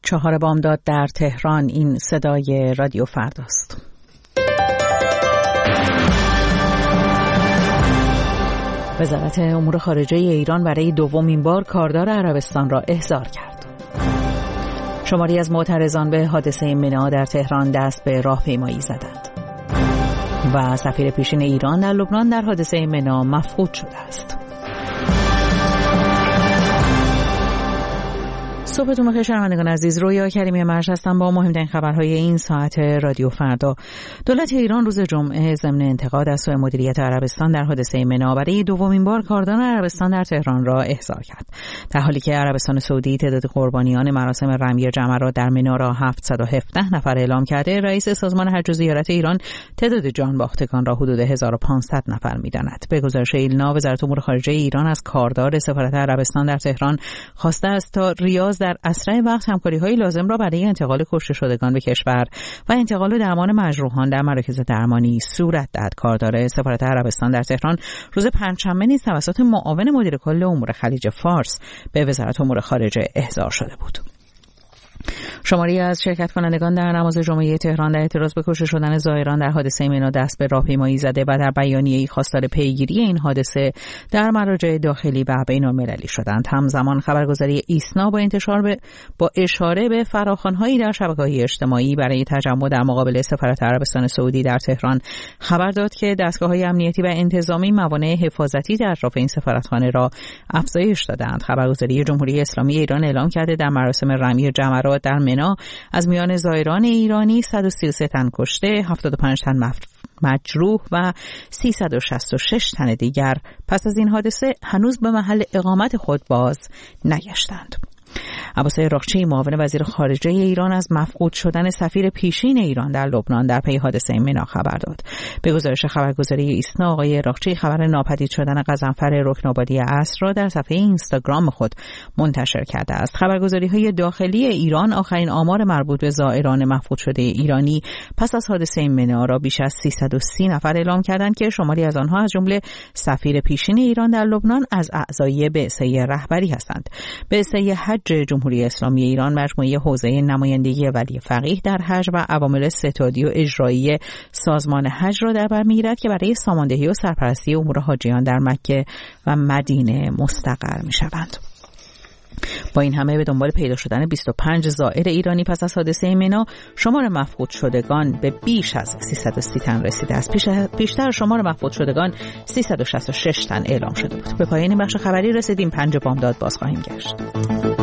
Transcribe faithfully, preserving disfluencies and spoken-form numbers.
چهار بامداد در تهران. این صدای رادیو فرداست. وزارت امور خارجه ایران برای دومین بار کاردار عربستان را احضار کرد. شماری از معترضان به حادثه منا در تهران دست به راهپیمایی زدند. و سفیر پیشین ایران در لبنان در حادثه منا مفقود شده است. صبحتون بخیر شنوندگان عزیز، رویا کریمی مرج هستم با مهمترین خبرهای این ساعت رادیو فردا. دولت ایران روز جمعه ضمن انتقاد از سوء مدیریت عربستان در حادثه منا برای دومین بار کاردان عربستان در تهران را احضار کرد. در حالی که عربستان سعودی تعداد قربانیان مراسم رمی جمرات در منا را هفتصد و هفده نفر اعلام کرده، رئیس سازمان حج و زیارت ایران تعداد جان باختگان را حدود هزار و پانصد نفر می‌داند. به گزارش ایلنا، وزارت امور خارجه ایران از کاردار سفارت عربستان در تهران خواسته است تا ریاض در اسرع وقت همکاری‌های لازم را برای انتقال کشته شدگان به کشور و انتقال و درمان مجروحان در مراکز درمانی صورت دهد. کاردار سفارت عربستان در تهران روز پنجشنبه نیز توسط معاون مدیر کل امور خلیج فارس به وزارت امور خارجه احضار شده بود. شماری از شرکت کنندگان در نماز جمعه تهران در اعتراض به کشته شدن زائران در حادثه منا دست به راهپیمایی زده و در بیانیه‌ای خواستار پیگیری این حادثه در مراجع داخلی و بین‌المللی شدند. همزمان خبرگزاری ایسنا با انتشار به با اشاره به فراخوان‌هایی در شبکه‌های اجتماعی برای تجمع در مقابل سفارت عربستان سعودی در تهران خبر داد که دستگاه‌های امنیتی و انتظامی موانع حفاظتی در اطراف این سفارتخانه را افزایش دادند. خبرگزاری جمهوری اسلامی ایران اعلام کرده در مراسم رمی جمرات در منا از میان زائران ایرانی صد و سی و سه تن کشته، هفتاد و پنج تن مجروح و سیصد و شصت و شش تن دیگر پس از این حادثه هنوز به محل اقامت خود باز نگشتند. عباس عراقچی، معاون وزیر خارجه ایران، از مفقود شدن سفیر پیشین ایران در لبنان در پی حادثه منا خبر داد. به گزارش خبرگزاری ایسنا، آقای عراقچی خبر ناپدید شدن غضنفر رکن‌آبادی عصر را در صفحه اینستاگرام خود منتشر کرده است. خبرگزاری‌های داخلی ایران آخرین آمار مربوط به زائران مفقود شده ایرانی پس از حادثه منا را بیش از سیصد و سی نفر اعلام کردند که شماری از آنها از جمله سفیر پیشین ایران در لبنان از اعضای بعثه رهبری هستند. بعثه حج جمهوری اسلامی ایران مجموعه حوزه نمایندگی ولی فقیه در حج و عوامل ستادی و اجرایی سازمان حج را در بر می‌گیرد که برای ساماندهی و سرپرستی امور حاجیان در مکه و مدینه مستقر می‌شوند. با این همه به دنبال پیدا شدن بیست و پنج زائر ایرانی پس از حادثه منا، شمار مفقود شدگان به بیش از سیصد و سی تن رسیده است. پیشتر شمار مفقود شدگان سیصد و شصت و شش تن اعلام شده بود. به پایان بخش خبری رسیدیم. پنج بامداد باز خواهیم گشت.